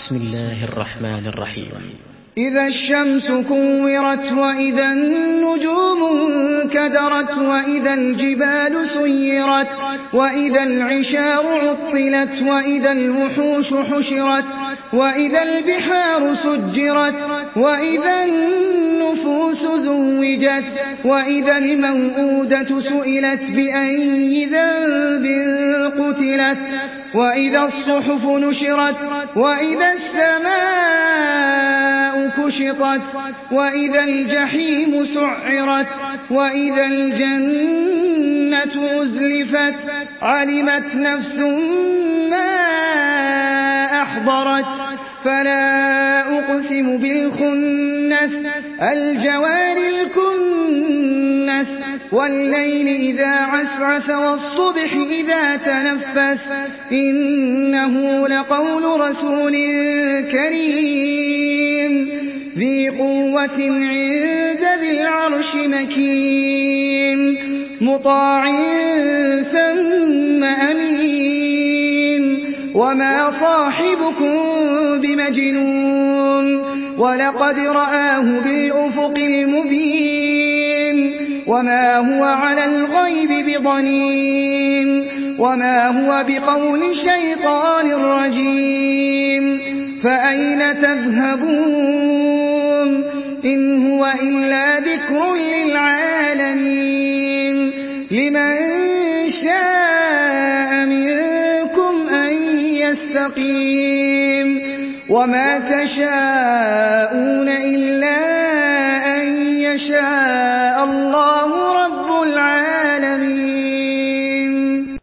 بسم الله الرحمن الرحيم. إذا الشمس كورت وإذا النجوم انكدرت وإذا الجبال سيرت وإذا العشار عطلت وإذا الوحوش حشرت وإذا البحار سجرت وإذا النفوس زوجت وإذا الموءودة سئلت بأي ذنب قتلت وإذا الصحف نشرت وإذا السماء كشطت وإذا الجحيم سعرت وإذا الجنة أزلفت علمت نفس ما أحضرت فلا أقسم بالخنس الجوار الكنس والليل إذا عسعس والصبح إذا تنفس إنه لقول رسول كريم ذي قوة عند ذي العرش مكين مطاع ثم أمين وما صاحبكم بمجنون ولقد رآه بالأفق المبين وما هو على الغيب بضنين وما هو بقول شيطان رجيم فأين تذهبون إن هو إلا ذكر للعالمين لمن شاء منكم أن يستقيم وما تشاءون إلا أن يشاء الله